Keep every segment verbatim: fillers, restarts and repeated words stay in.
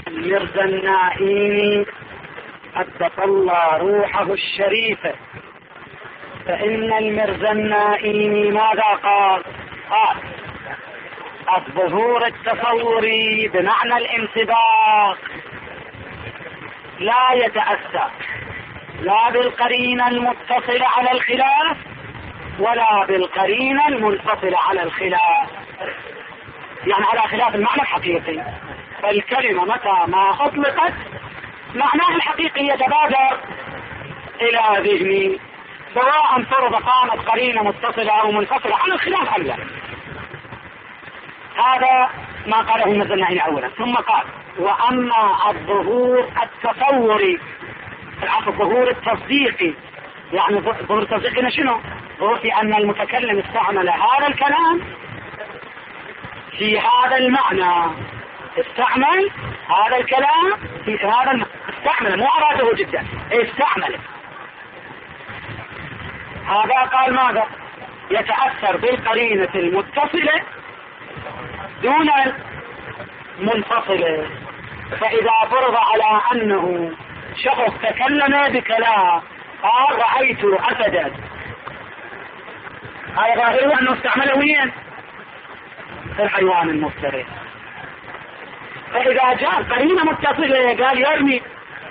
المرزا النائي قدس الله روحه الشريفة، فإن المرزا النائي ماذا قال؟ قال الظهور التصوري بمعنى الانطباق لا يتأثر لا بالقرينة المتصلة على الخلاف ولا بالقرينة المنفصلة على الخلاف، يعني على خلاف المعنى الحقيقي. فالكلمة متى ما أطلقت معناها الحقيقي يتبادر إلى ذهني، سواء فرض قامت قرينة متصلة أو منفصلة على الخلاف أم لا. هذا ما قاله المرزا النائي أولا. ثم قال وأما الظهور التصوري، الظهور التصديقي، يعني ظهور التصديقي شنو؟ هو في أن المتكلم استعمل هذا الكلام في هذا المعنى، استعمل هذا الكلام في هذا الم... استعمل، مو أراده جدا، استعمل. هذا قال ماذا؟ يتأثر بالقرينة المتصلة دون المنفصلة. فإذا فرض على أنه شخص تكلم بكلام قال رأيت أسدا، هذا ظاهره أنه استعمله وين؟ في الحيوان المفترس. فإذا جاء قرينة متصلة قال يرمي،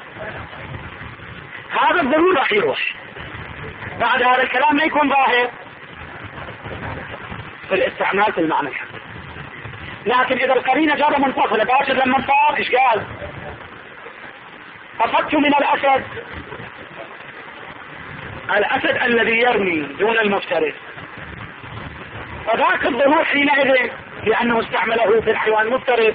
هذا الظهور راح يروح، بعد هذا الكلام ما يكون ظاهر في الاستعمال في المعنى الحقيقي. لكن إذا القرينة جابه منفصلة باشر لما صار إيش قال؟ أخذت من الأسد، الأسد الذي يرمي دون المفترس، فذاك الظهور حينئذ لأنه استعمله في الحيوان المفترس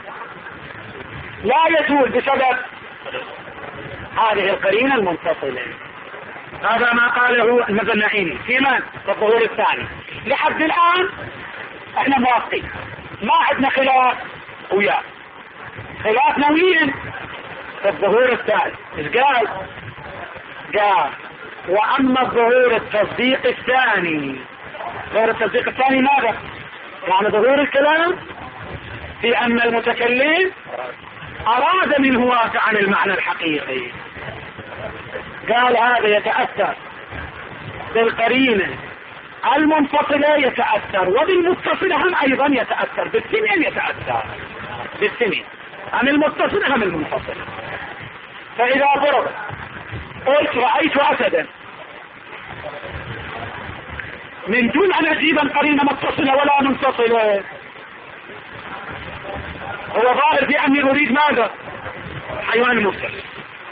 لا يزول بسبب هذه القرينة المنفصلة. هذا ما قاله المرزا النائي في من؟ في الظهور الثاني. لحد الآن احنا موافقين، ما عندنا خلاف وياه، خلافنا وين؟ في الظهور الثالث. ايش قال؟ قال وأما الظهور التصديق الثاني، ظهور التصديق الثاني ماذا؟ يعني ظهور الكلام في أن المتكلم أراد منه واقعا المعنى الحقيقي. قال هذا يتأثر بالقرينة المنفصلة يتأثر، وبالمتصلة هم أيضا يتأثر، بالثمين يتأثر بالثمين، هم المتصلة هم المنفصلة. فإذا ضرب قلت رأيت أسدا من دون أن أجيب قرينة متصلة ولا منفصلة، هو ظاهر في أني أريد ماذا؟ حيوان مفترس.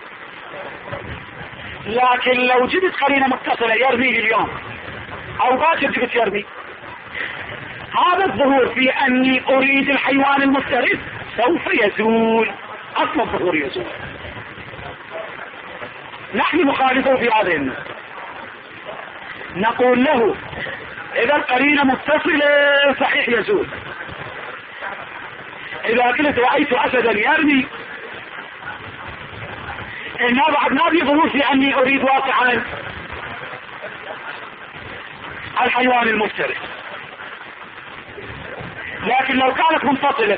لكن لو جبت قرينة متصلة يرميه اليوم أو باكر جبت يرمي، هذا الظهور في أني أريد الحيوان المفترس سوف يزول، أصل الظهور يزول. نحن مخالفه في هذه النقطة، نقول له إذا القرينة متصلة صحيح يزول. إذا قلت رأيت أسدا يرمي إنه بعد ما بيظهر في أني أريد واقعا الحيوان المفترس. لكن لو كانت منفصلة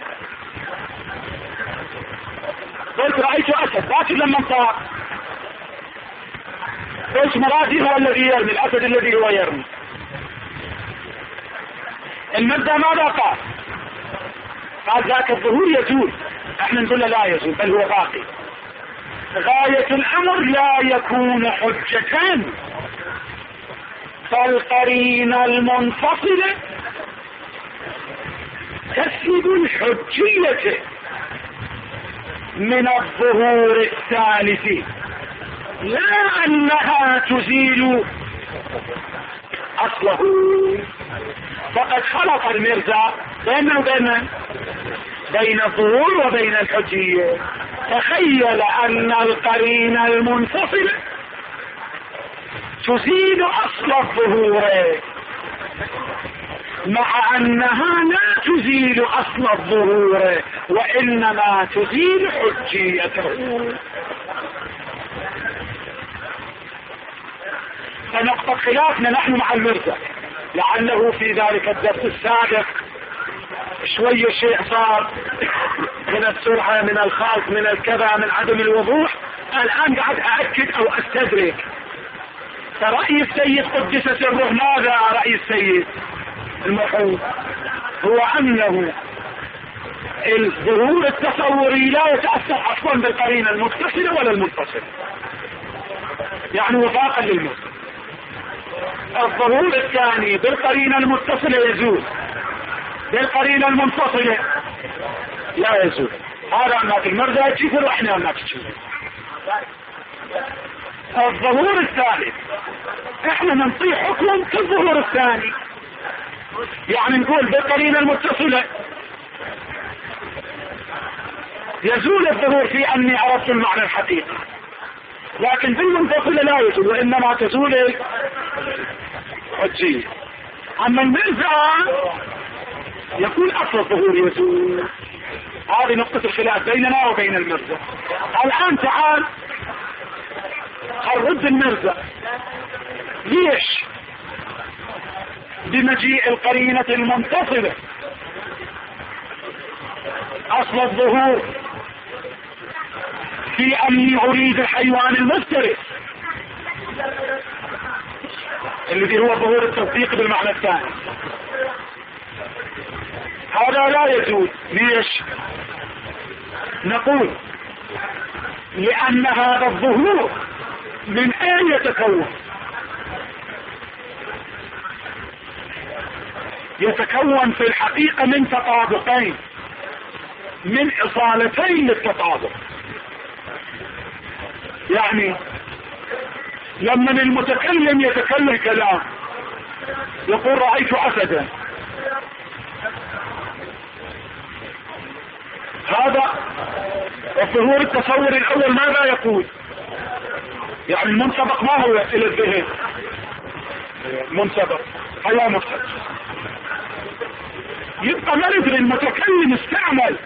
قلت رأيت أسد، لكن لما انطلق قلت مرادي هو الذي يرمي، الأسد الذي هو يرمي. المبدأ ماذا قال؟ قال ذاك الظهور يزول، احنا نقول لا يزول بل هو باقي. غاية الأمر لا يكون حجة، فالقرينة المنفصلة تسلب الحجية من الظهور الثالث، لا أنها تزيل أصله. فقد خلط المرزا بين وبين بين الظهور وبين الحجية. تخيل أن القرينة المنفصلة تزيل أصل الظهور مع أنها لا تزيل أصل الظهور وإنما تزيل حجيته. فنقطة خلافنا نحن مع المرزا، لعله في ذلك الدرس السابق شوية شيء صار من السرعة، من الخلط، من الكذا، من عدم الوضوح. الآن قاعد أأكد أو أستدرك. فرأي السيد قدس سره ماذا؟ رأي السيد المرحوم هو أنه الظهور التصوري لا يتأثر أصلا بالقرينة المتصلة ولا المنفصلة، يعني وفاقا للمصدر. الظهور الثاني بالقرينة المتصلة يزول، بالقرينة المنفصلة لا يزول. هذا أنك المرضى تشوفه وإحنا أنك تشوفه. الظهور الثالث احنا ننطي حكم كالظهور الثاني، يعني نقول بالقرينة المتصلة يزول الظهور في أني عرفت المعنى الحقيقي، لكن بالمنفصلة لا يزول، وإنما تزول حجية. أما المرزع يكون أصل الظهور يزول. هذه نقطة الخلاف بيننا وبين المرزع. الآن تعال هنرد المرزع. ليش بمجيء القرينة المنتصلة أصل الظهور في أني أريد الحيوان المفترس الذي هو ظهور التصديق بالمعنى الثاني، هذا لا يجوز. ليش؟ نقول لأن هذا الظهور من أين يتكون؟ يتكون في الحقيقة من تطابقين، من إصالتين للتطابق. يعني لما المتكلم يتكلم كلام يقول رأيت أسدا، هذا الظهور التصوري الأول ماذا يقول؟ يعني المنسبق ما هو إلى الذهن؟ منسبق هو مفسد. يبقى ما ندري المتكلم استعمل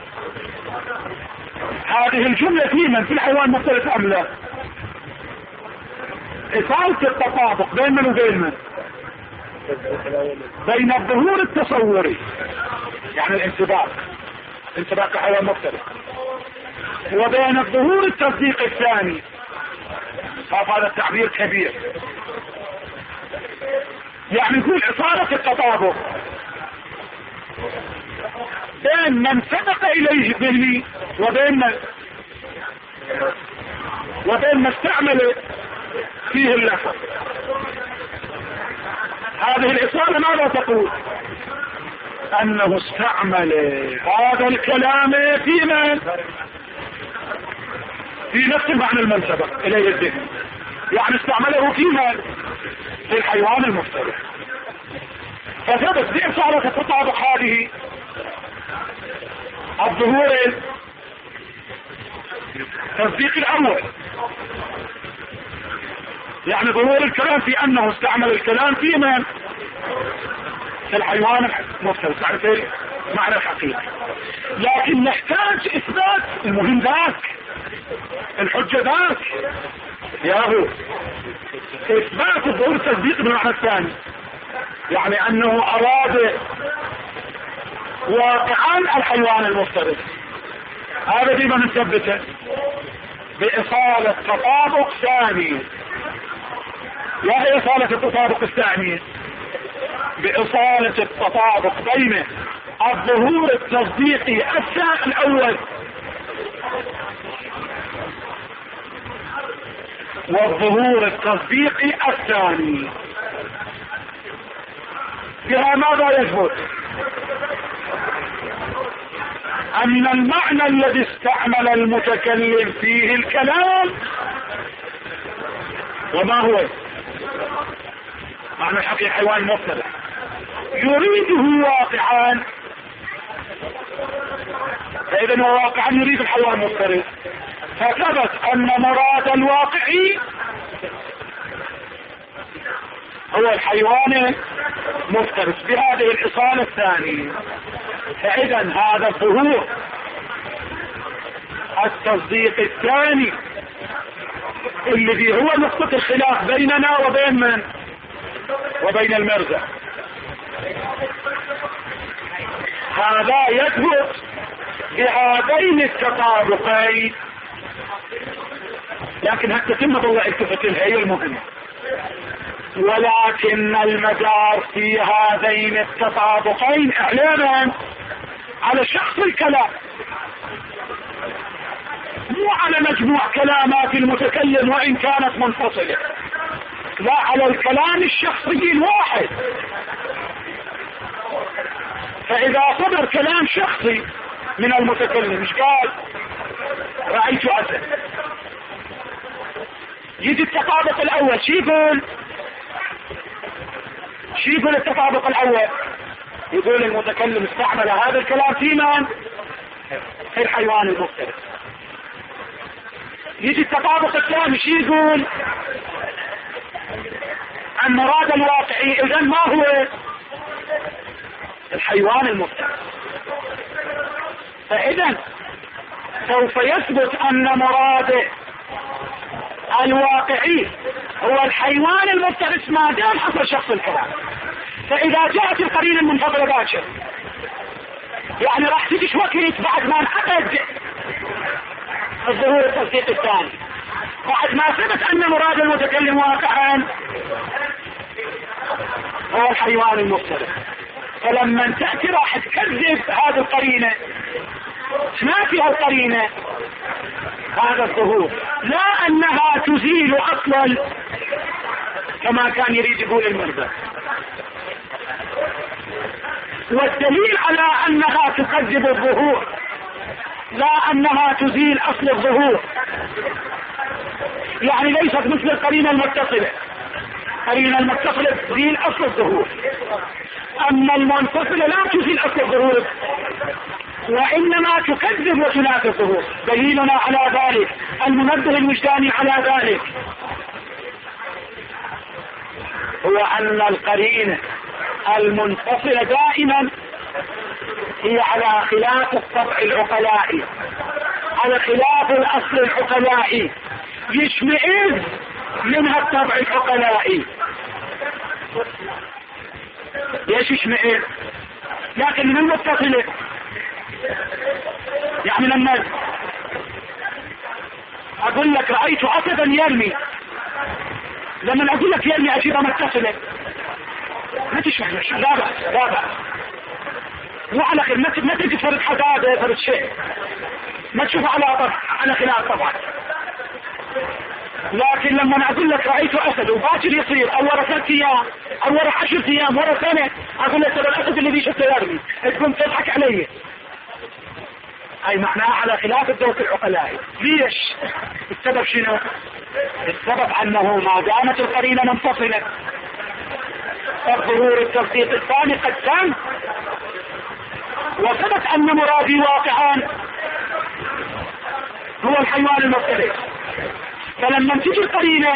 هذه الجملة في من؟ في الحيوان مختلف أم لا؟ إصالة التطابق بين من وبين من؟ بين الظهور التصوري يعني الانسباق، انسباق الحيوان مختلف، وبين الظهور التصديق الثاني. هذا التعبير كبير، يعني يقول إصالة التطابق بين من سبق إليه ذهني وبين من وبين ما استعمل فيه اللفظ. هذه الإصالة ماذا تقول؟ أنه استعمل هذا الكلام في من؟ في نفس المعنى المنسبق إليه الذهن، يعني استعمله في من؟ في الحيوان المفترس. فثبت بإصالة التطابق هذه الظهور التصديق الأول، يعني ظهور الكلام في أنه استعمل الكلام في من؟ في الحيوان المفترس، يعني في معنى الحقيقي. لكن نحتاج إثبات المهم ذاك، الحجة ذاك ياهو إثبات الظهور التصديق بالمعنى الثاني، يعني أنه أراد واقعا الحيوان المفترس. هذا ديما نثبته بإصالة تطابق ثاني. وهي إصالة التطابق الثاني بإصالة التطابق بين الظهور التصديقي الأول والظهور التصديقي الثاني. بها ماذا يثبت؟ أن المعنى الذي استعمل المتكلم فيه الكلام، وما هو معنى الحقيقي حيوان مفترس، يريده واقعا. فإذا هو واقعا يريد الحيوان المفترس، فثبت أن مراد الواقعي هو الحيوان المفترس بهذه الإصالة الثانية. فإذا هذا الظهور التصديق الثاني الذي هو نقطة الخلاف بيننا وبين من؟ وبين المرزا. هذا يثبت بهذين التطابقين، لكن هالتتمة ضوء التفت لها هي المهمة. ولكن المدار في هذين التطابقين اعلانا على شخص الكلام، مو على مجموع كلامات المتكلم وان كانت منفصلة، لا على الكلام الشخصي الواحد. فاذا صدر كلام شخصي من المتكلم، مش قال رأيت اسد، يجي التطابق الاول شي يقول شي يقول التطابق الاول؟ يقول المتكلم استعمل هذا الكلام في من؟ في الحيوان المفترس. يجي التطابق الثاني شي يقول؟ المراد الواقعي اذا ما هو؟ الحيوان المفترس. فاذا سوف يثبت ان مراده الواقعي هو الحيوان المفترس ما دام حصل شخص الكلام. فاذا جاءت القرينة المنفصلة باكر، يعني راح تجيش وقت بعد ما انعقد الظهور التصديق الثاني، بعد ما ثبت ان مراد المتكلم واقعا هو الحيوان المفترس. فلما تأتي راح تكذب هذه القرينة، تنافي القرينة هذا الظهور، لا انها تزيل اصلا كما كان يريد يقول المرضى. والدليل على انها تكذب الظهور لا انها تزيل اصل الظهور، يعني ليست مثل القرينة المتصلة. القرينة المتصلة تزيل اصل الظهور، اما المنفصلة لا تزيل اصل الظهور وانما تكذب وتنافي الظهور. دليلنا على ذلك المنبه الوجداني على ذلك هو ان القرينة المنفصلة دائما هي على خلاف الطبع العقلائي، على خلاف الاصل العقلائي، يشمئز منها الطبع العقلائي. ليش يشمئز؟ لكن من المتصلة، يعني لما اقول لك رأيت اسدا يرمي، لما اقول لك يرمي اشياء متصلة ما تشمع، لا بأس لا بأس، وعلى خير ما تجي فرد حدادة فرد شيء، ما تشوف على طبع على خلاف طبعا. لكن لما اقول لك رأيت اسد وباكر يصير او ورا ثلاث ايام او ورا عشر ايام ورا سنة، اقول لك ترى الاسد اللي بيشفته يرمي، تكون تضحك علي. اي معناها على خلاف الذوق العقلائي. ليش؟ السبب شنو؟ السبب انه ما دامت القرينة منفصلة، الظهور التصديق الثاني قد تم وثبت ان مرادي واقعا هو الحيوان المفترس. فلما تجي القرينة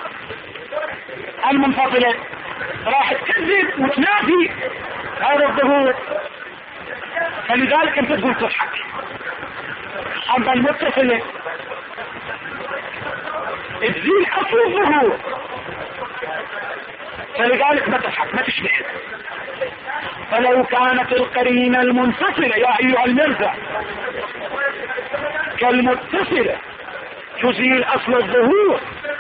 المنفصلة راح تكذب وتنافي هذا الظهور، فلذلك انت تقول تضحك. اما المتصلة تزيل اصل الظهور، فلذلك ما تضحك ما تشمئز. فلو كانت القرينة المنفصلة يا ايها المرزا كالمتصلة تزيل اصل الظهور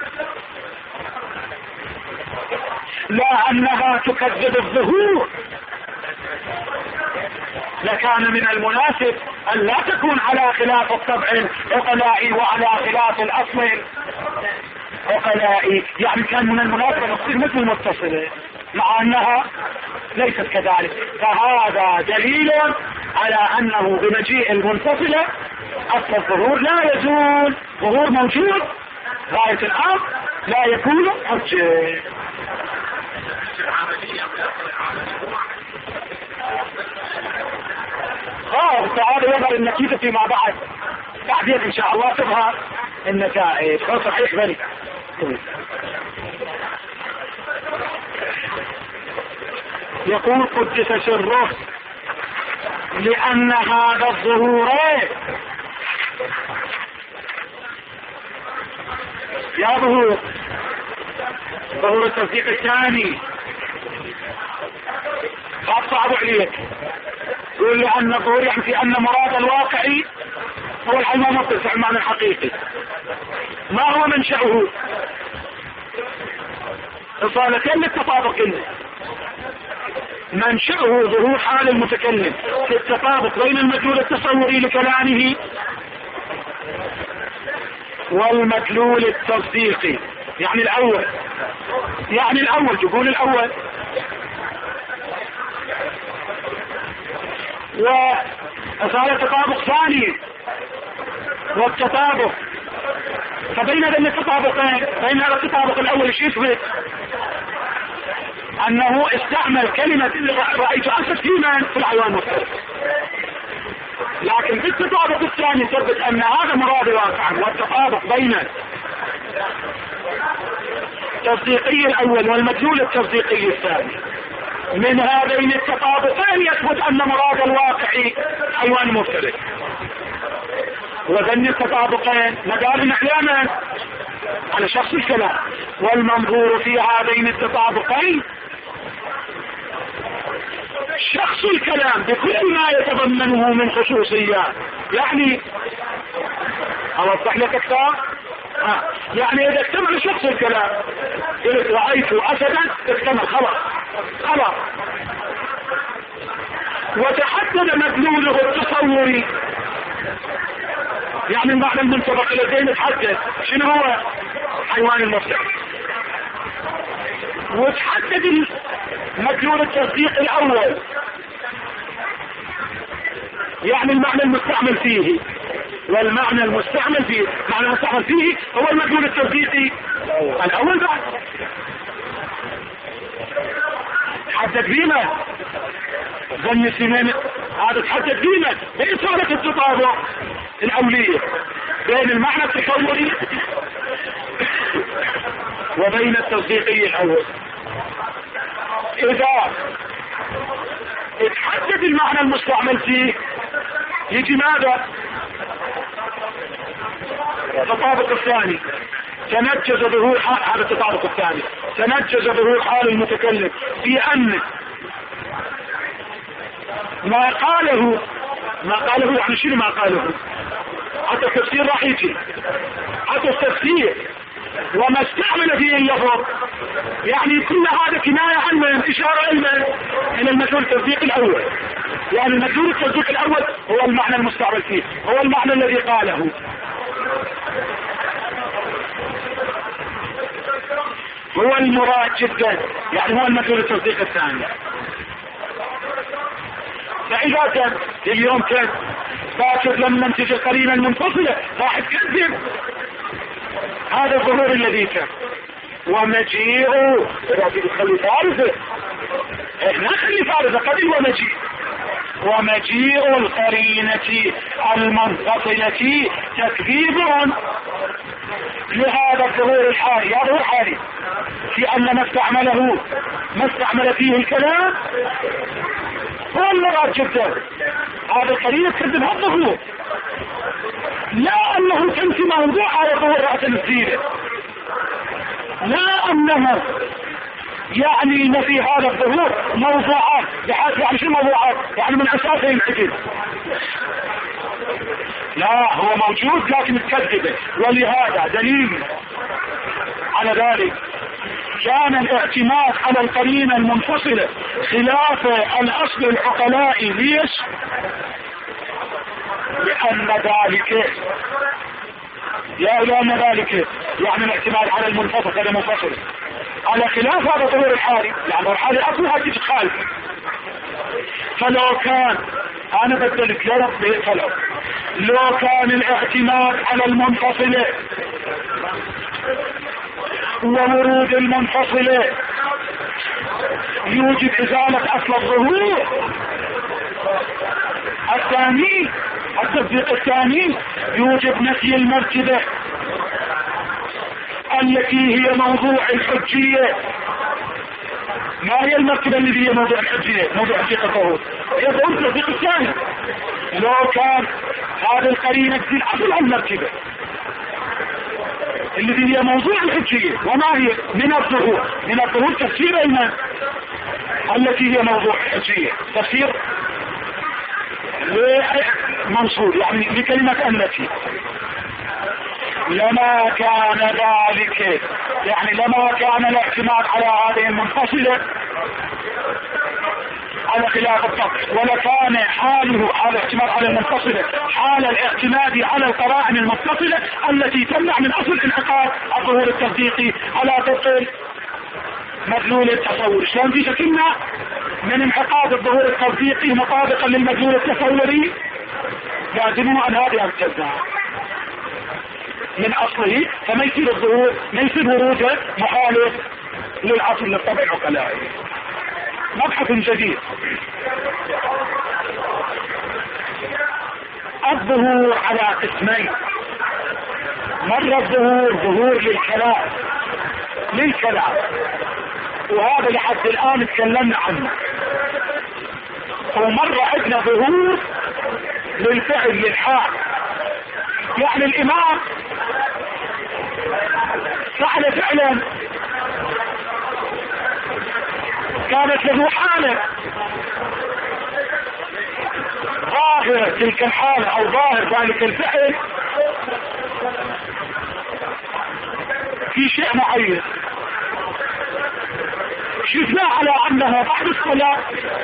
لا انها تكذب الظهور، لكان من المناسب ان لا تكون على خلاف الطبع العقلائي وعلى خلاف الاصل العقلائي. يعني كان من المناسب ان تصير مثل المتصلة مع انها ليست كذلك. فهذا دليل على انه بمجيء المنفصلة اصل الظهور لا يزول، ظهور موجود غاية الامر لا يكون حجة. اه تعالى يظهر النتيجة فيما بعد، بعدين ان شاء الله تظهر النتائج. هو صحيح ذلك. يقول قدس سره لان هذا الظهور يا ظهور ظهور التصديق الثاني قد صعب عليك، يقول لأن الظهور يعني في أن مراد الواقعي هو الحيوان المتصل المعنى الحقيقي. ما هو منشأه؟ إصالتين للتطابق. منشأه ظهور حال المتكلم في التطابق بين المدلول التصوري لكلامه والمدلول التصديقي. يعني الأول يعني الأول تقول الأول وإصالة تطابق ثاني والتطابق. فبين ذلك التطابقين بين هذا التطابق الأول ايش يثبت؟ أنه استعمل كلمة رأيت أسد في من؟ في الحيوان المفترس. لكن في التطابق الثاني ثبت أن هذا مراد واقعا. والتطابق بين التصديقي الأول والمدلول التصديقي الثاني من هذين التطابقين يثبت أن مراد الواقعي حيوان مفترس. وذن التطابقين مدار علامة على شخص الكلام. والمنظور في هذين التطابقين شخص الكلام بكل ما يتضمنه من خصوصيات. يعني اوضح لك اكثر. آه. يعني اذا اكتمل شخص الكلام قلت رأيت اسدا اكتمل خلاص خلاص. وتحدد مدلوله التصوري يعني المعنى المنطبق الذي نتحدث شنو هو؟ حيوان المفترس. وتحدد المدلول التصديق الاول يعني المعنى المستعمل فيه. والمعنى المستعمل فيه معنى المستعمل فيه هو المدلول التصديقي الاول. بعد تحدد بينا ظن سنين هذا تحدد بينا بإصالة التطابق الأولية بين المعنى التصوري وبين التصديقي الأول. إذا اتحدد المعنى المستعمل فيه يجي ماذا؟ التطابق الثاني تنجز ظهور حال. هذا التطابق الثاني تنجز ظهور حال المتكلم في أن ما قاله ما قاله يعني شنو ما قاله؟ حتى التفسير راح يجي حتى التفسير وما استعمل فيه اللفظ يعني كل هذا كناية عن من إشارة إلى إلى المدلول التصديق الأول. يعني المدلول التصديق الأول هو المعنى المستعمل فيه هو المعنى الذي قاله. هو المراد جدا يعني هو المدلول التصديق الثاني. فإذا كان اليوم كان باكر لما تجي القرينة المنفصلة راح تكذب هذا الظهور الذي كان. ومجيئه تخلي فارزة احنا نخلي فارزة قبل ومجيء. ومجيء القرينة المنفصلة تكذيب لهذا الظهور الحالي. هذا هو الحالي في أن ما استعمله ما استعمل فيه الكلام هو المراد جدا. هذا القرينة تكذب هذا الظهور لا أنه كان في موضوع على ظهور رأس الزينة لا أنه يعني ما في هذا الظهور موضوعات بحيث يعني شو موضوعات يعني من أساسه العجل. لا هو موجود لكن تكذبه. ولهذا دليل على ذلك كان الاعتماد على القرينة المنفصلة خلاف الأصل العقلائي. ليش؟ لأن ذلك يا لأن ذلك يعني الاعتماد على المنفصل هذا منفصل على خلاف هذا ظهور الحالي يعني الحالي أصلها تجي خالف. فلو كان أنا بدلت يا رب فلو لو كان الاعتماد على المنفصلة وورود المنفصلة يوجب إزالة أصل الظهور الثاني التصديق الثاني يوجب نفي المرتبة التي هي موضوع الحجية. ما هي المرتبة التي هي موضوع الحجية؟ موضوع حجية الظهور يظهر التصديق الثاني. لو كان هذه القرينة تزيل أصل المرتبة التي هي موضوع الحجية وما هي من الظهور من الظهور تفسير أيضا التي هي موضوع الحجية تفسير منصوب يعني لكلمة التي لما كان ذلك، يعني لما كان الاعتماد على هذه المنفصلة على خلاف الضبط، ولكان حاله على الاعتماد على المنفصلة حال الاعتماد على القرائن المتصلة التي تمنع من اصل انعقاد الظهور التصديقي على طبق مدلول التصور. شلون في تمنع من انعقاد الظهور التصديقي مطابقا للمدلول التصوري؟ لازم ان هذه تمنع من اصله، فما يصير الظهور ما يصير وروده مخالف للاصل للطبع العقلائي. مبحث جديد. الظهور على قسمين، مرة الظهور ظهور للكلام للكلام وهذا لحد الان تكلمنا عنه، ومرة عندنا ظهور للفعل للحال، يعني الامام فعل فعلا كانت له حالة ظاهرة تلك الحالة او ظاهر ذلك الفعل في شيء معين شفناه على انه بعد الصلاة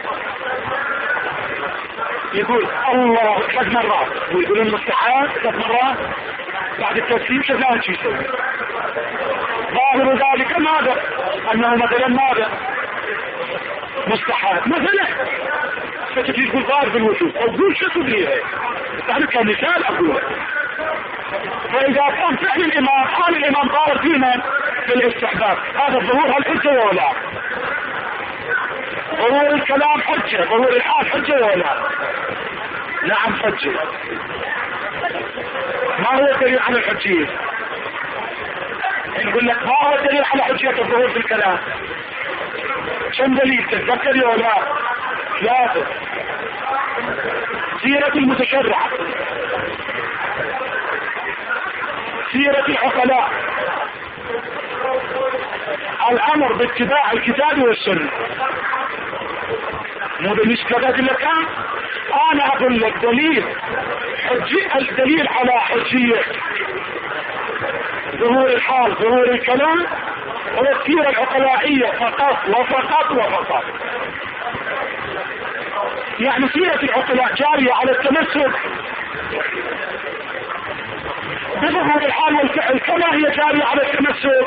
يقول الله ثلاث مرات ويقول المستحاض ثلاث مرات بعد التسليم شفناه شو يسوي. ظاهر ذلك ماذا؟ انه مثلا ماذا؟ مستحاض مثلا، فتجي تقول ظاهر بالوجود او قول شو تدريها، يعني كمثال اقول. فاذا كان فعل الامام قال الامام ظاهر فينا في الاستحباب، هذا الظهور هل حجة ولا؟ ظهور الكلام حجة، ظهور الحال حجة ولا؟ نعم حجة. ما هو الدليل على الحجية؟ نقول لك ما هو الدليل على حجية الظهور في الكلام؟ كم دليل تتذكر ولا؟ ثلاثة. سيرة المتشرع، سيرة العقلاء، الامر باتباع الكتاب والسنة. مو بالنسبة لك انا اقول لك دليل حجي، الدليل على حجية ظهور الحال ظهور الكلام هو السيرة العقلائية فقط وفقط وفقط. يعني سيرة العقلاء جارية على التمسك بظهور الحال والفعل كما هي جارية على التمسك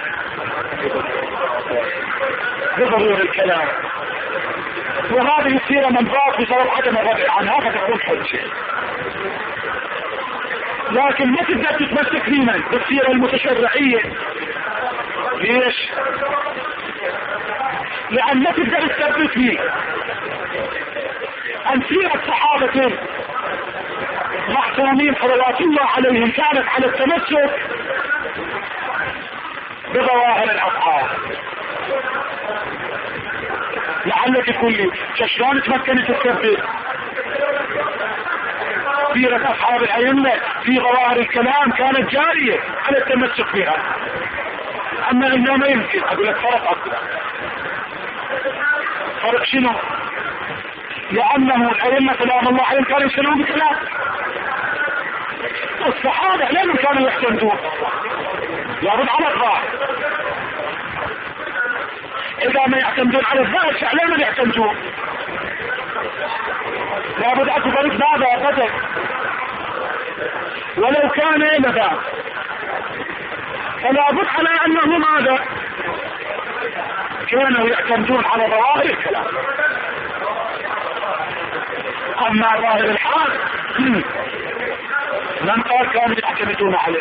بظهور الكلام، وهذه السيرة منبات بسبب عدم الرجع عنها فتكون حجة. لكن ما تقدر تتمسك فينا بالسيرة المتشرعية. ليش؟ لأن ما تقدر تثبت فيه أن سيرة صحابة معصومين صلوات الله عليهم كانت على التمسك بظواهر الأفعال. لعلك تقول لي شلون تمكنت تثبت سيرة أصحاب الأئمة في ظواهر الكلام كانت جارية على التمسك بها، أما إنه ما يمكن. أقول لك فرق أكبر. فرق شنو؟ لأنه الأئمة سلام الله عليهم كانوا يسلمون بكلام، الصحابة لم كانوا يحتمدون لابد على الظاهر. إذا ما يعتمدون على الظاهر فعلا ما يعتمدون، لابد أكو فريق ماذا قدر ولو كان لذا، فلابد على أنه ماذا كانوا يعتمدون على ظواهر الكلام. أما ظاهر الحال من قال كانوا يعتمدون عليه،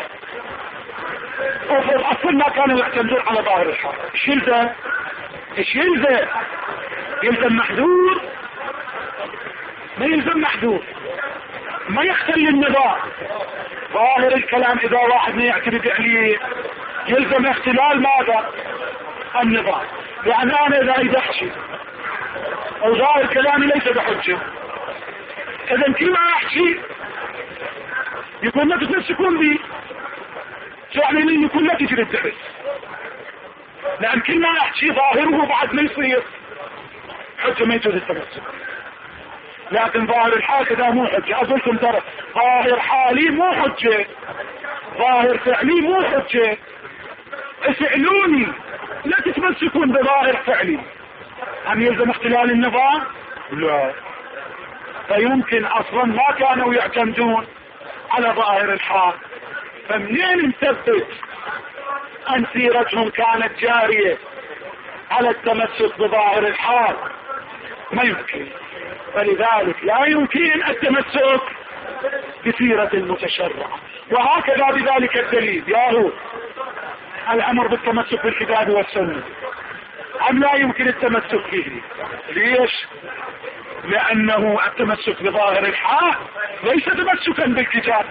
افرض أصل ما كانوا يعتمدون على ظاهر الحال. ايش يلزم؟ ايش يلزم؟ يلزم محدود؟ ما يلزم محدود، ما يختل النظام. ظاهر الكلام اذا واحد ما يعتمد عليه يلزم اختلال ماذا؟ النظام. يعني انا اذا اذا احكي او ظاهر كلامي ليس بحجة، اذا كل ما احكي يكون ما تتمسكون بي، يعني لن يكون لا تجري الدرس، لان كل ما احكي ظاهره بعد ما يصير حجة ما يجوز التمسك. لكن ظاهر الحال كذا مو حجة. أقولكم ترى ظاهر حالي مو حجة، ظاهر فعلي مو حجة. اسألوني لا تتمسكون بظاهر فعلي، أم يلزم اختلال النظام؟ لا. فيمكن أصلا ما كانوا يعتمدون على ظاهر الحال، فمنين نثبت أن سيرتهم كانت جارية على التمسك بظاهر الحال؟ ما يمكن. فلذلك لا يمكن التمسك بسيرة المتشرع. وهكذا بذلك الدليل ياهو الأمر بالتمسك بالكتاب والسنة، أم لا يمكن التمسك به؟ ليش؟ لأنه التمسك بظاهر الحال ليس تمسكا بالكتاب،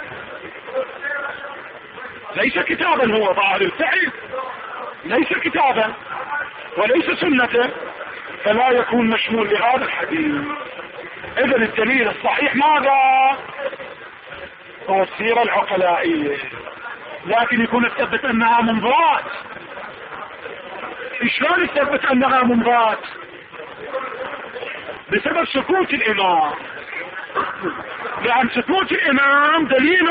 ليس كتابا، هو ظاهر الفعل ليس كتابا وليس سنة، فلا يكون مشمول لهذا الحديث. إذن الدليل الصحيح ماذا؟ هو السيرة العقلائية، لكن يكون الثبت أنها منضات. شلون الثبت أنها منضات؟ بسبب سكوت الإمام، لأن سكوت الإمام دليل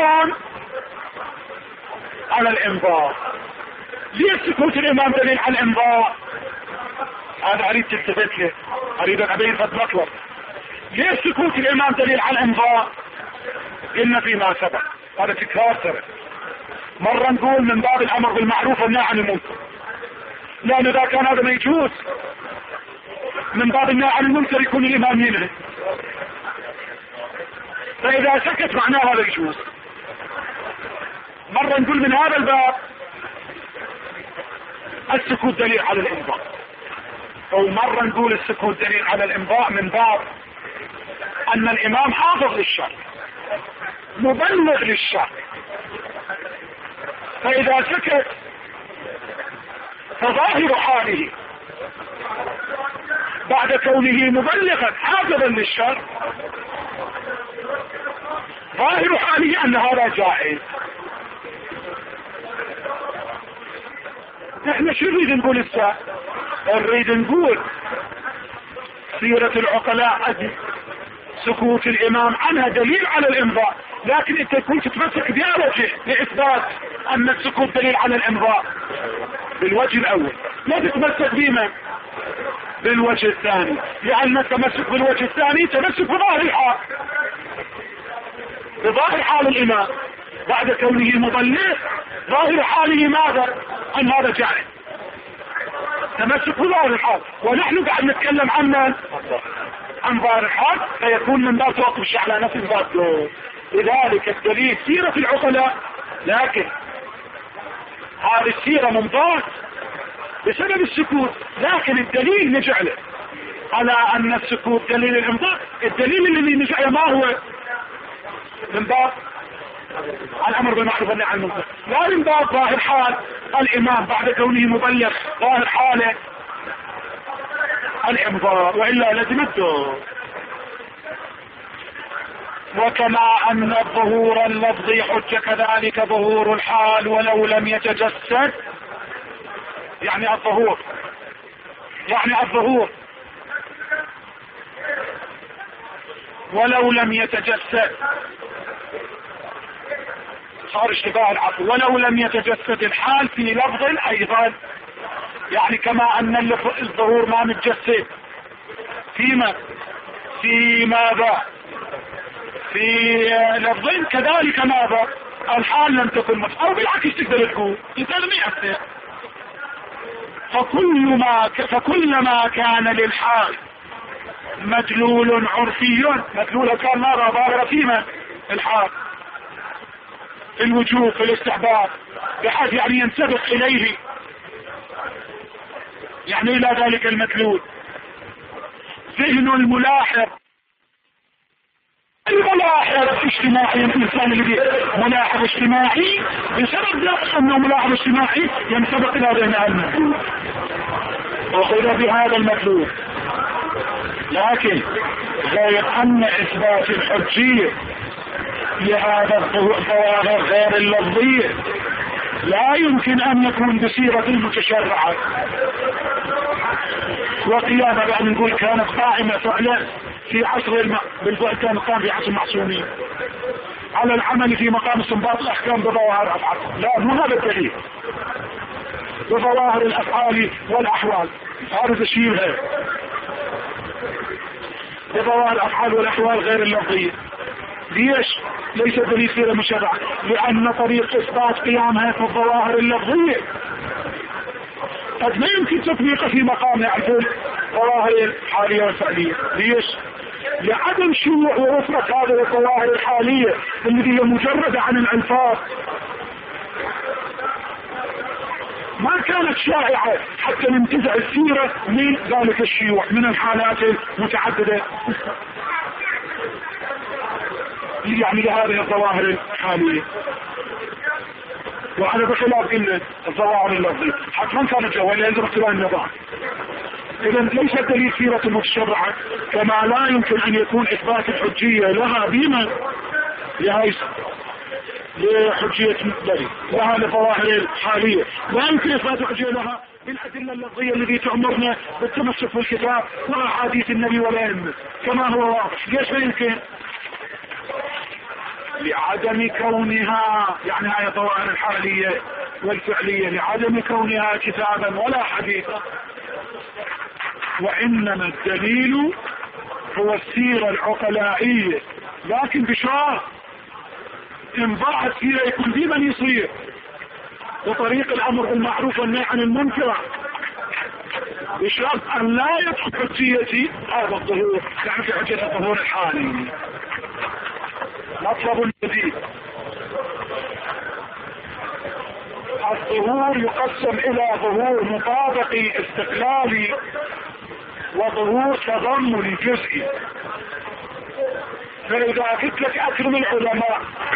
على الإمضاء. ليش سكوت الإمام دليل على الإمضاء؟ هذا أريد تلتفت له، أريد أن أبين فد مطلب. ليش سكوت الإمام دليل على الإمضاء؟ قلنا فيما سبق، هذا تكرار سبق. مرة نقول من باب الأمر بالمعروف والنهي عن المنكر، لأن إذا كان هذا ما يجوز من باب النهي عن المنكر يكون الإمام ينهي، فإذا سكت معناه هذا يجوز. مرة نقول من هذا الباب السكوت دليل على الإمضاء، أو مرة نقول السكوت دليل على الإمضاء من باب أن الإمام حافظ للشرع مبلغ للشرع، فإذا سكت فظاهر حاله بعد كونه مبلغا حافظا للشرع ظاهر حاله أن هذا جائز. نحن شو نريد نقول الساعة؟ نريد نقول سيرة العقلاء سكوت الإمام عنها دليل على الإمضاء، لكن انت كنت تتمسك بها وجه لإثبات أن السكوت دليل على الإمضاء بالوجه الأول، لا تتمسك بما بالوجه الثاني، لأن التمسك بالوجه الثاني تمسك بظاهر الحال، بظاهر حال الإمام بعد كونه مبلغ، ظاهر حاله ماذا؟ أن هذا جائز، تمسك بظاهر الحال. ونحن قاعد نتكلم عن عن ظاهر الحال، فيكون من باب توقف الشيء على نفس الباب. لذلك الدليل سيرة العقلاء، لكن هذه السيرة ممضاة بسبب السكوت، لكن الدليل نجعله على أن السكوت دليل الإمضاء. الدليل اللي نجعله ما هو؟ من باب الأمر بالمعروف والنهي عن المنكر، لا من باب ظاهر حال الإمام بعد كونه مبلغ، ظاهر حاله الإمضاء، وإلا لزمته. وكما أن الظهور اللفظي حجة كذلك ظهور الحال ولو لم يتجسد، يعني الظهور يعني الظهور ولو لم يتجسد، صار اشتباه العقل، ولو لم يتجسد الحال في لفظ أيضا، يعني كما أن الظهور ما متجسد فيما في ماذا في لفظ، كذلك ماذا الحال لم تكن مت... أو بالعكس تقدر تقول انت لم يأثر. فكل ما ك... فكلما كان للحال مدلول عرفي، مدلول كان ماذا ظاهر فيما الحال الوجوب في الاستحباب، بحيث يعني ينسبق إليه، يعني إلى ذلك المدلول ذهن الملاحظ. الملاحظ اجتماعي، الإنسان اللي ملاحظ اجتماعي بسبب أنه ملاحظ اجتماعي ينسبق إلى ذهن المدلول وخذ بهذا المدلول. لكن غير أن إثبات الحجية لهذا الظواهر غير اللفظية لا يمكن أن يكون بصيغة المتشرعة وقيامة، بأن نقول كانت قائمة فعلا في عصر الم... بالفعل كان قام في عصر المعصومين على العمل في مقام استنباط الاحكام بظواهر افعال. لا، مو هذا الدليل، بظواهر الافعال والاحوال. هذا تشيلها بظواهر الافعال والاحوال غير اللفظيه. ليش؟ ليس دليل سيرة مشرع، لان طريق اثبات قيامها في الظواهر اللفظيه قد لا يمكن تطبيقه في مقام يعرف الظواهر الحاليه والفعليه. ليش؟ لعدم شيوع ووفرة هذه الظواهر الحاليه التي هي مجرده عن الالفاظ، ما كانت شائعة حتى ننتزع السيرة من ذلك الشيوع من الحالات المتعددة يعني لهذه الظواهر الحالية. وهذا بخلاف ان الظواهر اللفظية حتما كانت جوهرة يلزم اختلاف النظام. اذا ليس دليل سيرة متشرعة، كما لا يمكن ان يكون اثبات الحجية لها بما لهيس لحجية دليل لها لظواهر الحالية، لا يمكن اثبات الحجية لها بالادلة اللفظية التي تأمرنا بالتمسك بالكتاب واحاديث النبي والائمة كما هو واضح. ليش ما يمكن؟ لعدم كونها يعني هاي الظواهر الحالية والفعلية لعدم كونها كتابا ولا حديثا، وانما الدليل هو السيرة العقلائية، لكن بشرط ان ضاعت سيرة يكون في من يصير بطريق الامر بالمعروف والنهي عن المنكر، بشرط ان لا يدخل حجيتي هذا الظهور يعني في حجة الظهور الحالي. مطلب جديد، الظهور يقسم الى ظهور مطابقي استقلالي وظهور تضمني جزئي. فاذا قلت لك اكرم العلماء،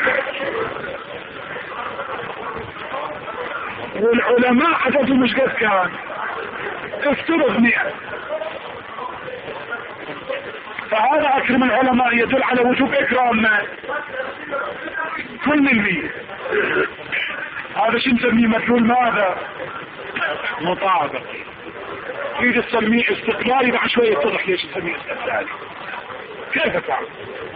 والعلماء عددهم مش قد كان، افترض مئة، فهذا اكرم العلماء يدل على وجوب اكرام كل المية. هذا شو نسميه مدلول ماذا؟ مطابق. تريد تسميه استقلالي بعد شوية يتضح ليش تسميه استقلالي كيف تعرف.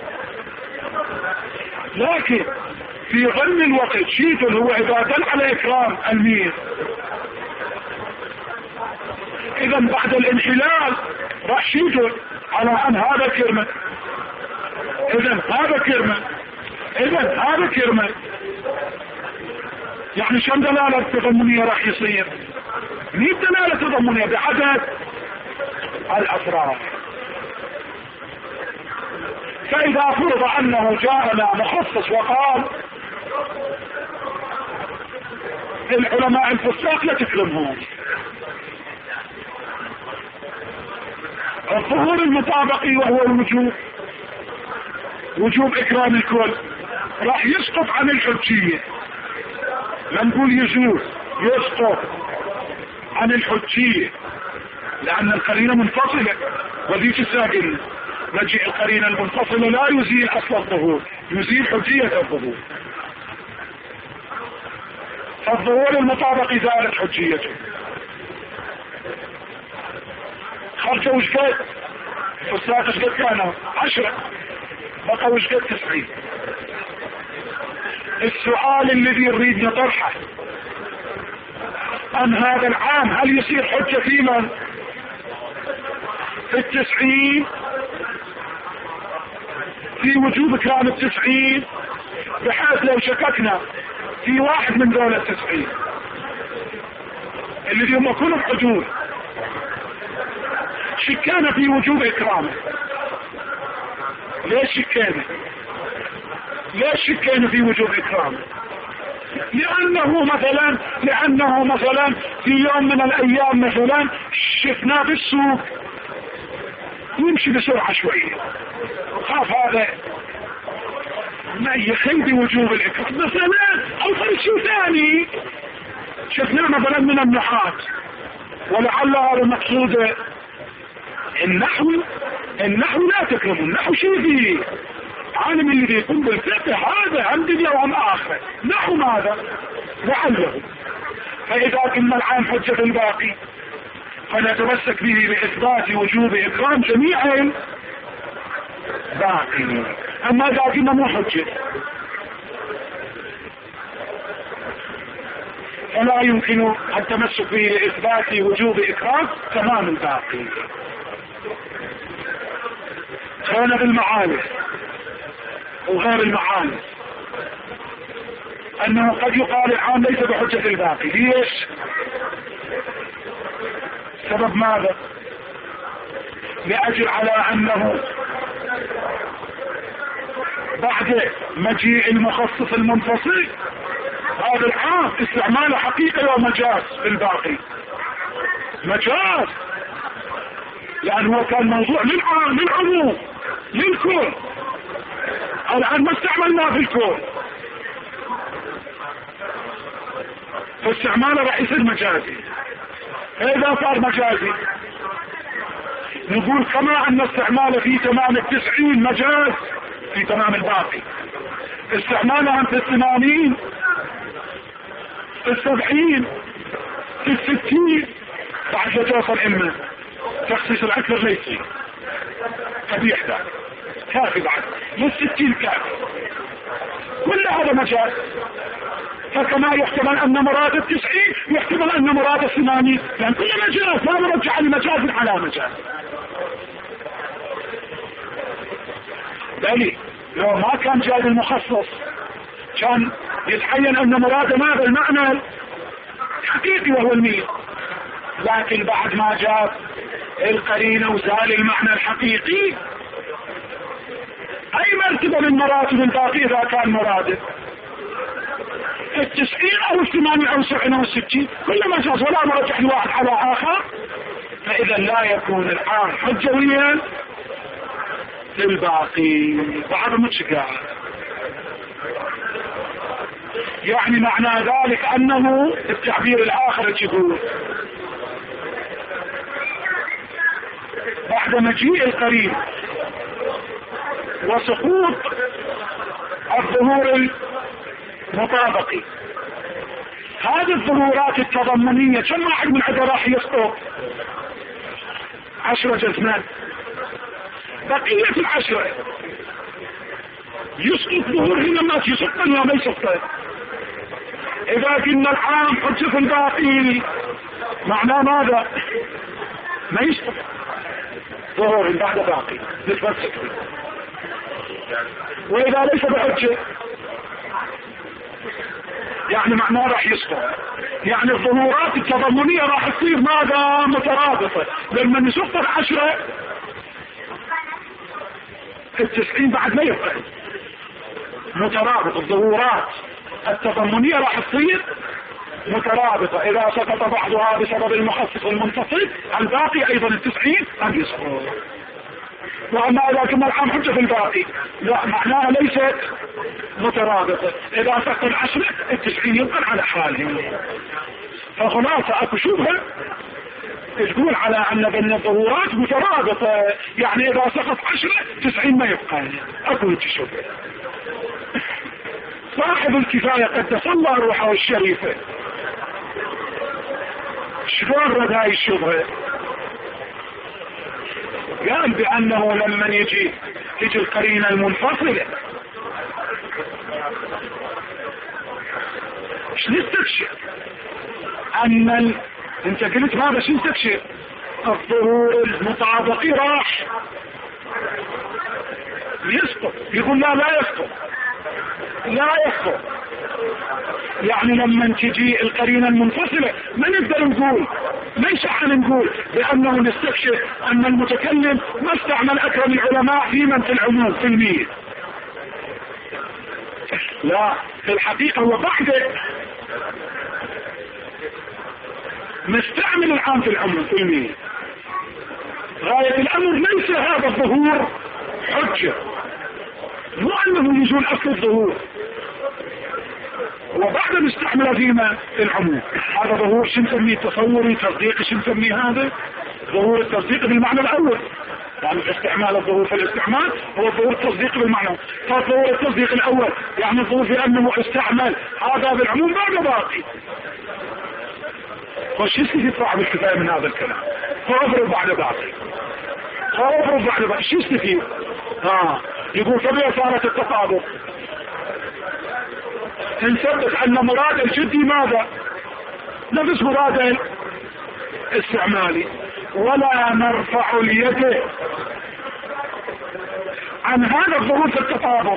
لكن في ظل الوقت شيء هو اذا دل على اكرام المية، اذا بعد الانحلال راح شيء على ان هذا كرمة، اذا هذا كرمة، اذا هذا كرمة، يعني شن دلالة تضمنية راح يصير؟ مين دلالة تضمنية؟ بعدد الافراد. فاذا فرض انه جاءنا مخصص وقال العلماء الفساق لا تكرمهم، الظهور المطابقي وهو الوجوب وجوب اكرام الكل راح يسقط عن الحجية. لا نقول يجوز، يسقط عن الحجية لان القرينة منفصلة، وذيك الساقل مجيء القرينة المنفصلة لا يزيل اصل الظهور، يزيل حجية الظهور. فالظهور المطابقي زالت حجيته. خرجوا وش قد فساق وش قد كانوا عشرة، بقى وش قد تسعين. السؤال الذي نريد نطرحه ان هذا العام هل يصير حجة في من؟ في التسعين، في وجوب كلام التسعين، بحيث لو شككنا في واحد من دولة التسعين الذي هم كلهم حجور شكانا في وجوب اكرامه. ليش شكانا؟ ليش شكانا في وجوب اكرامه؟ لانه مثلا لانه مثلا في يوم من الايام مثلا شفناه بالسوق يمشي بسرعة شوية، خاف هذا ما يخل بوجوب الاكرام مثلا، او فرق شيء ثاني شفناه مثلا من النحات، ولعل هذا المقصود النحو. النحو لا تكرم، النحو شيء فيه عالم اللي يقوم بالفقه هذا عن دنيا وعن آخر، نحو ماذا؟ لعله. فإذا كنا العام حجة الباقي فنتمسك به بإثبات وجوب إكرام جميع باقي. اما اذا قلنا مو حجة فلا يمكن التمسك به لإثبات وجوب إكراه تمام الباقي. كان بالمعالم وغير المعالم أنه قد يقال العام ليس بحجة الباقي. ليش؟ سبب ماذا؟ لأجل على أنه بعد مجيء المخصص المنفصل هذا العام استعماله حقيقة ومجاز في الباقي، مجاز، لأنه هو كان موضوع للعام للعموم للكل. الآن ما استعملناه في الكل، فاستعماله راح يصير مجازي. فإذا صار مجازي نقول كما أن استعماله في تمام التسعين مجاز في تمام الباقي، استعمالها في الثمانين في السبعين في الستين بعد لا توصل إلنا تخصيص الأكثر ليس قبيح ذلك كافي، بعد للستين كافي، كل هذا مجاز. فكما يحتمل أن مراد التسعين يحتمل أن مراد الثمانين، لأن كل مجاز لا نرجع لمجاز على مجاز. بل لو ما كان جاء المخصص كان يتحين أن مراد ماذا المعنى الحقيقي وهو الميل، لكن بعد ما جاء القرينة وزال المعنى الحقيقي أي مرتبة من مراتب الباقي إذا كان مراده التسعين أو الثمانين أو السبعين أو الستين كل مجاز ولا مرجع الواحد على آخر، فإذا لا يكون العام حجويا للباقي. بعض المتشكع يعني معنى ذلك أنه التعبير الآخر يقول بعد مجيء القرين وسقوط الظهور المطابقي هذه الظهورات التضمنية كم واحد من عدة راح يسقط؟ عشرة جزمان، بقية العشرة يسقط ظهور هنا ما يسقط ولا ما يسقط. إذا قلنا العام حجة في الباقي معناه ماذا؟ ما يسقط ظهور بعد باقي نتمسك به. وإذا ليس بحجة يعني معناه راح يسقط، يعني الظهورات التضمنية راح تصير ماذا؟ مترابطة. لما نسقط العشرة التسعين بعد ما يبقى مترابط، الظهورات التضمنية راح تصير مترابطة. إذا سقط بعضها بسبب المخصص المنفصل الباقي أيضا التسعين قد يسقط. وأما إذا كنا العام حجة في الباقي لا معناها ليست مترابطة، إذا سقط العشرة التسعين يبقى على حاله. فخلاصة أكو شبهة تقول على أن بين الظهورات مترابطة، يعني إذا سقط عشرة تسعين ما يبقى، أكو شبهة. صاحب الكفاية قد صلى روحه الشريفة شلون رد هاي الشبهة؟ قال بأنه لما يجي تجي القرينة المنفصلة ايش نستكشف؟ أن ال... انت قلت ماذا شو نستكشف؟ الظهور المطابقي راح يسقط، يقول لا لا يسقط لا يسقط. يعني لما تجي القرينة المنفصلة ما نقدر نقول، ما يصح نقول بأنه نستكشف أن المتكلم ما استعمل أكرم العلماء في من في العموم في المية. لا، في الحقيقة هو بعد مستعمل العام في العموم في المية. غاية الأمر ليس هذا الظهور حجة، مو أنه يزول أصل الظهور، وبعد نستعمل فيما في العموم. هذا ظهور شو نسميه؟ تصوري تصديقي. شو نسميه هذا؟ ظهور التصديق بالمعنى الأول، يعني استعمال الظهور في الاستعمال هو الظهور التصديقي بالمعنى. فظهور التصديق الأول يعني الظهور في أنه استعمل هذا بالعموم بعد باقي. وش يستفيد صاحب الكفاية من هذا الكلام؟ فأفرض بعد باقي، فأفرض بعد باقي شو يستفيد؟ اه يقول طبيعي صارت التطابق نثبت ان مراد الجدي ماذا؟ نفس مراد الاستعمالي، ولا نرفع اليد عن هذا الظهور في التطابق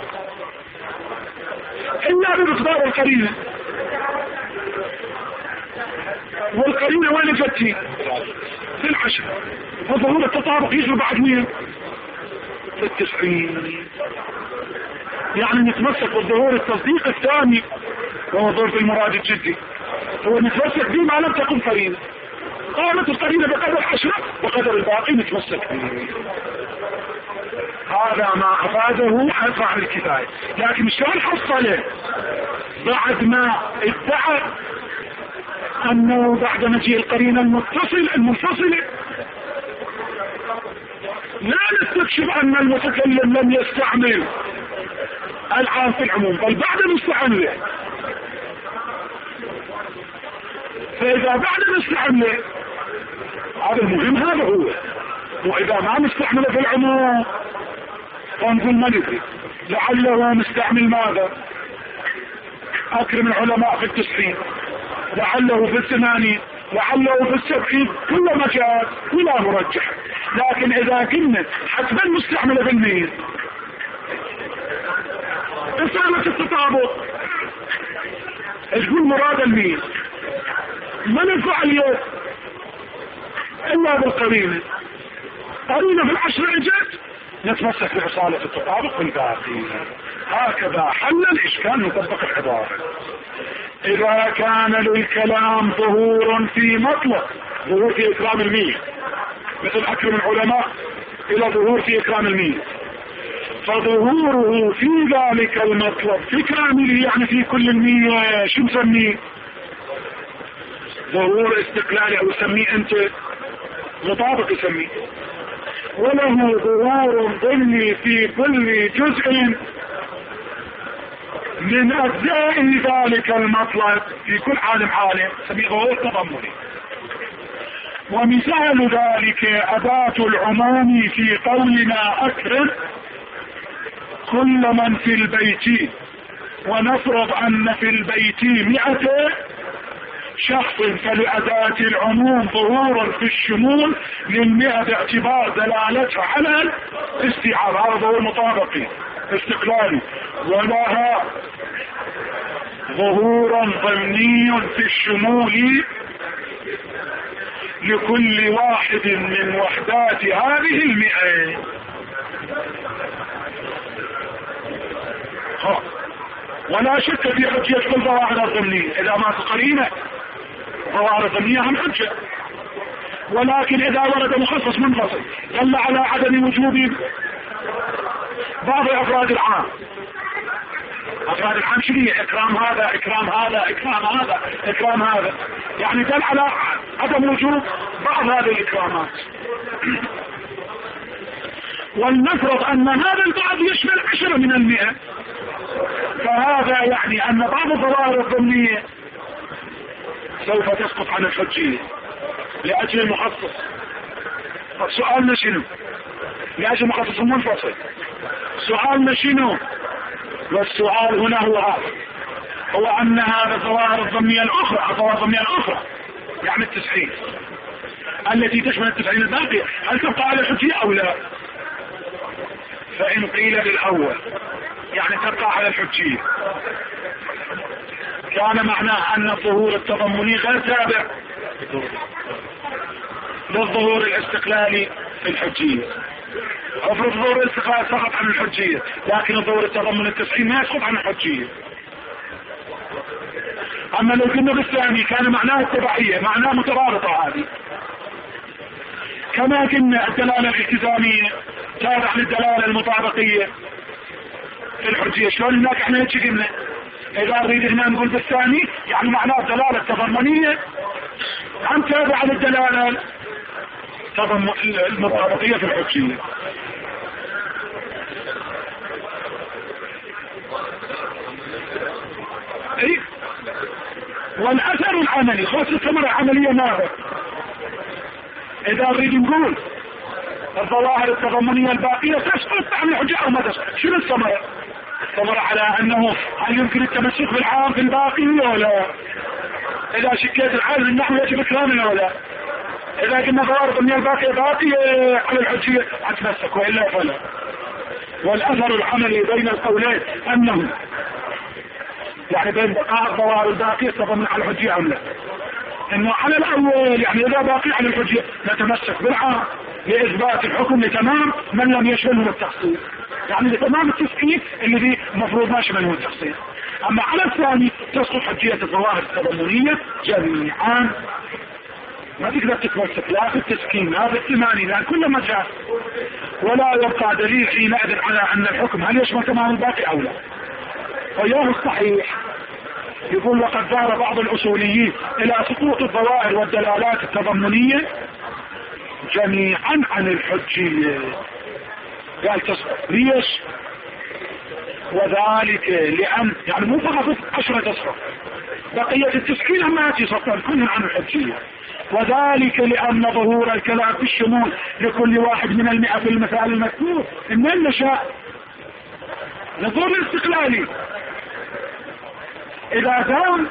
الا بمقدار القرينه. والقرينه وين جتي؟ في العشر. وظهور التطابق يجري بعد مين؟ في التسعين. يعني نتمسك بالظهور التصديق الثاني وهو ظهور المراد الجدي، هو نتمسك به ما لم تكن قرينه. قامت القرينه بقدر العشرة وقدر الباقي نتمسك به. هذا ما افاده فاعل الكفايه. لكن شلون حصله بعد ما ادعى انه بعد مجيء القرينه المتصل المنفصله لا نستكشف ان المتكلم لم يستعمل العام في العموم بل بعد المستعمله. فاذا بعد المستعمله هذا المهم هذا هو، واذا ما مستعمله في العموم فنقول ما ندري لعله مستعمل ماذا؟ اكرم العلماء في التسعين، لعله في الثمانين، لعله في السبعين، كل مكان ولا مرجح. لكن اذا كنا حتما مستعمله بالمية رسالة التطابق تقول مراد المية ما نرفع اليد الا بالقرينه. قرينه في العشر اجت نتمسك برسالة التطابق في الباقي. هكذا حل الاشكال نطبق العبارة. اذا كان للكلام ظهور في مطلق، ظهور في اكرام المية مثل اكرم العلماء الى ظهور في اكرام المية، فظهوره في ذلك المطلب في كامله يعني في كل المية شو نسميه؟ ظهور استقلالي او سميه انت مطابق يسميه. وله ظهور ضمني في كل جزء من اجزاء ذلك المطلب في كل عالم عالم سميه ظهور تضمني. ومثال ذلك أداة العموم في قولنا أكرم كل من في البيت، ونفرض أن في البيت مئة شخص، فلأداة العموم ظهور في الشمول للمئة باعتبار دلالتها على الاستيعاب. هذا ظهور مطابقي استقلالي. ولها ظهور ضمني في الشمول لكل واحد من وحدات هذه المئة. ولا شك في حجية كل ظواهر الضمنية إذا ما تقرينه ظواهر الضمنية هم حجة. ولكن إذا ورد مخصص منفصل دل على عدم وجوب بعض أفراد العام. أفراد العام شنو؟ إكرام هذا إكرام هذا إكرام هذا إكرام هذا، يعني دل على عدم وجوب بعض هذه الإكرامات. ولنفرض أن هذا البعض يشمل عشرة من المئة، فهذا يعني أن بعض الظواهر الضمنية سوف تسقط عن الحجية لأجل المخصص. سؤالنا شنو؟ لأجل مخصص منفصل. سؤالنا شنو؟ والسؤال هنا هو هذا، هو أن هذا الظواهر الضمنية الأخرى الظواهر الضمنية الأخرى يعني التسعين التي تشمل التسعين الباقية هل تبقى على الحجية أو لا؟ فإن قيل للأول يعني تبقى على الحجية كان معناه أن الظهور التضمني غير تابع للظهور الاستقلالي في الحجية. افرض الظهور الاستقلالي سقط عن الحجية لكن الظهور التضمني التسعين ما يسقط عن الحجية. أما لو كنا بالثاني كان معناه التبعية، معناه مترابطة هذه. كما كنا الدلالة الالتزامية تابع للدلالة المطابقية في الحجية. شلون هناك احنا هيك قلنا اذا نريد هنا نقول بالثاني يعني معناه الدلالة التضمنية هم تابع للدلالة المطابقية في الحجية. ايه والاثر العملي خاصة الثمرة العملية ماذا؟ اذا نريد نقول الظواهر التضمنية الباقية الباقية تسقط عن الحجة او ما تسقط. شنو الثمرة؟ الثمرة على انه هل يمكن التمسك بالعام في الباقي ولا اذا شكيت العالم النحو يجب كاملا ولا اذا قلنا ضوابط من الباقية باقية على الحجية اتمسك والا فلا. والاثر العملي بين القولين انه يعني بين بقاء الضوابط الباقية تضمن على الحجية ام لا. انه على الاول يعني اذا باقي على الحجية نتمسك بالعام لاثبات الحكم لتمام من لم يشمله التخصيص، يعني لتمام التسقيط اللي دي مفروض ما شمله التخصيص. اما على الثاني تسقط حجية الظواهر التضمنية جميعا، ما تقدر تتمسك لا في التسكين لا في الثماني لان كل مجال، ولا يبقى دليل حينئذ على ان الحكم هل يشمل تمام الباقي او لا. وياه الصحيح يقول وقد ذهب بعض الاصوليين الى سقوط الظواهر والدلالات التضمنية جميعا عن الحجية، قال تسقط. ليش؟ وذلك لان يعني مو فقط عشرة تسقط، بقية التسكين اما تسقط كل عن الحجية. وذلك لان ظهور الكلام في الشمول لكل واحد من المئة في المثال المذكور ان النشاء نظور الاستقلالي اذا دام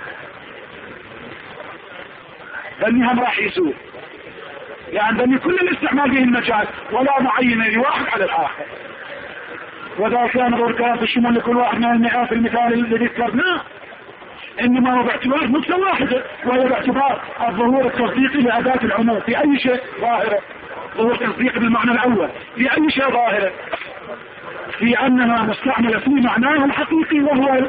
ذنهم راح يزول، يعني ذني كل الاستعمال به المجال ولا معين لواحد على الاخر. وذا كان ظهور الكلام في الشمول لكل واحد من المئة في المثال الذي ذكرناه انما هو باعتبار نقطة واحدة وهي باعتبار الظهور التصديقي لأداة العموم في اي شيء ظاهرة. ظهور تصديقي بالمعنى الاول في اي شيء ظاهرة في انها مستعملة في معناها الحقيقي وهو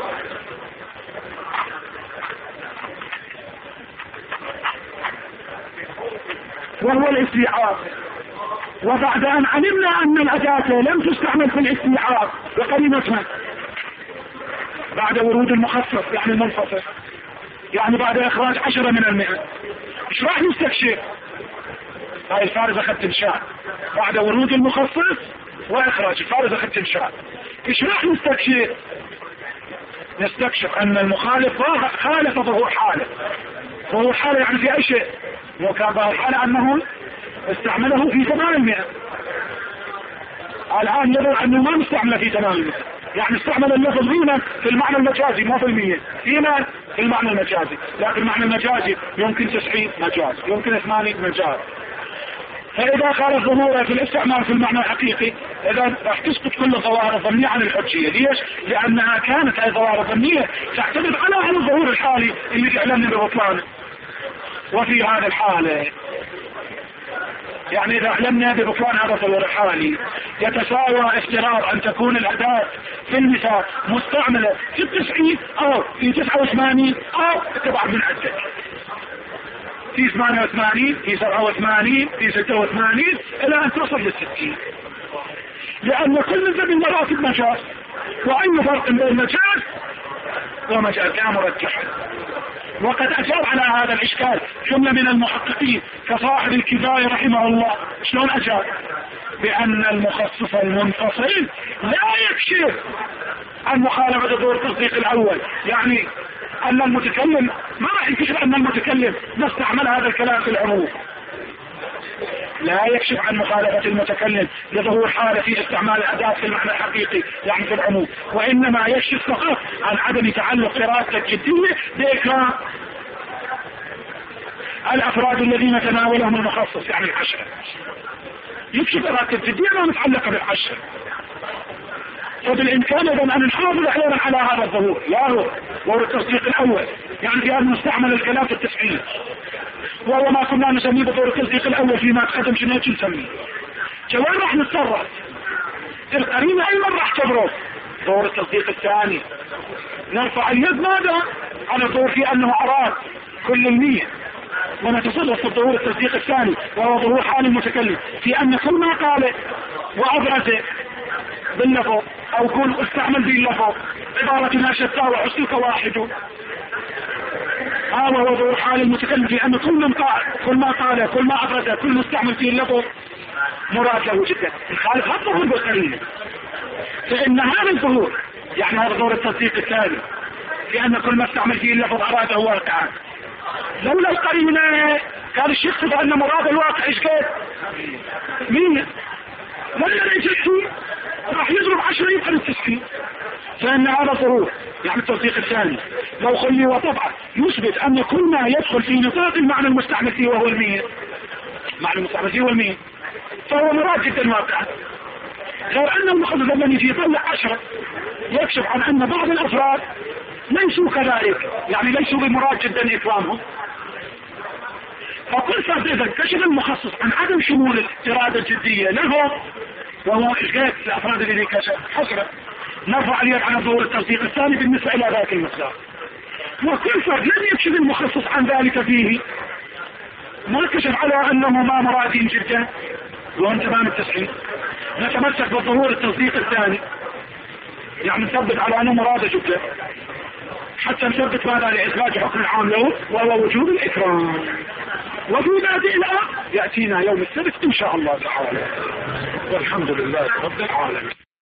وهو الاستيعاب. وبعد ان علمنا ان الاداة لم تستعمل في الاستيعاب بقرينتها بعد ورود المخصص يعني المنفصل، يعني بعد اخراج عشرة من المئة، ايش راح نستكشف؟ هاي الفارزة خدت انشاء بعد ورود المخصص واخراج الفارزة خدت انشاء. ايش راح نستكشف؟ نستكشف ان المخالف خالف ظهور حاله. ظهور حاله يعني في اي شيء لو كان ظهور حاله انه استعمله في تمام المئة، الان يظهر انه ما مستعمله في تمام المئة، يعني استعمل اللفظ هنا في المعنى المجازي مو في المية، هنا في المعنى المجازي، لكن المعنى المجازي يمكن تسعين مجاز يمكن ثمانين مجاز. فاذا خالف ظهوره في الاستعمال في المعنى الحقيقي اذا راح تسقط كل الظواهر الظنية عن الحجية. ليش؟ لانها كانت هذه الظواهر الظنية تعتمد على هذا الظهور الحالي اللي اعلمنا ببطلانه. وفي هذا الحالة يعني اذا اعلمنا ببطلان هذا الظهور الحالي يتساوى افتراض ان تكون الاداة في المثال مستعملة في التسعين او في تسعة وثمانين او تبع من عدة في ثمانية وثمانين في سبعة وثمانين في ستة وثمانين الى ان تصل للستين، لان كل من ذي مراتب مجاز، واي فرق بين مجاز ومجاز لا مرجح. وقد اجاب على هذا الاشكال جملة من المحققين كصاحب الكفاية رحمه الله. شلون اجاب؟ بان المخصص المنفصل لا يكشف عن مخالفة دور التصديق الاول، يعني ان المتكلم ما راح يكشف ان المتكلم ما استعمل هذا الكلام في العموم، لا يكشف عن مخالفة المتكلم لظهور حالة في استعمال الأداة في المعنى الحقيقي يعني في العموم، وإنما يكشف فقط عن عدم تعلق قراءة الجدية بإكرام الأفراد الذين تناولهم المخصص يعني العشرة. يكشف قراءة الجدية ما متعلقة بالعشرة. وبالإمكان إذن أن نحافظ أحيانا على هذا الظهور، لا هو ظهور التصديق الأول يعني في أن نستعمل الكلام في التسعين، وهو ما كنا نسميه بظهور التصديق الأول فيما تقدم شنو نسميه. جوان راح نتصرف القرينة أيضا راح تبرز ظهور التصديق الثاني. نرفع اليد ماذا؟ على الظهور في أنه أراد كل المية، ونتصرف في ظهور التصديق الثاني وهو ظهور حال المتكلم في أن كل ما قال وأبرز باللفظ او كل استعمل به اللفظ عبارتنا شتى وحسنك واحد، هذا هو ظهور حال المتكلم في ان كل من قال كل ما قال كل ما ابرز كل مستعمل فيه اللفظ مراد له جدا. الخالف هذا الظهور بالقرينه، فان هذا الظهور يعني هذا ظهور التصديق الثاني في ان كل ما استعمل فيه اللفظ اراده واقعا. لولا القرينه كان الشيخ يقصد ان مراد الواقع ايش كيف؟ مية ولا ليس فيه راح يضرب عشرة يبقى للتسكين، فإن هذا ظهور يعني التصديق الثاني لو خلي وطبعا يثبت أن كل ما يدخل في نطاق المعنى المستعمل فيه وهو المية، معنى المستعمل فيه هو المية، فهو مراد جدا واقعا. غير أن المخصص لما يجي يطلع عشرة يكشف عن أن بعض الأفراد ليسوا كذلك، يعني ليسوا بمراد جدا إكرامهم. فكل فرد إذا كشف المخصص عن عدم شمول الإرادة الجدية له وهو إشغال الأفراد الذي كشف حصل نرفع اليد عن ظهور التصديق الثاني بالنسبة إلى ذاك المصدر. وكل فرد لم يكشف المخصص عن ذلك فيه ما كشف على أنه ما مرادين جدا وهم تمام التسعين، نتمسك بظهور التصديق الثاني يعني نثبت على أنه مراد جدا حتى نثبت ماذا لإثبات حكم العام له وهو وجود الإكرام. وجود هذه الآن يأتينا يوم السبت إن شاء الله تعالى، والحمد لله رب العالمين.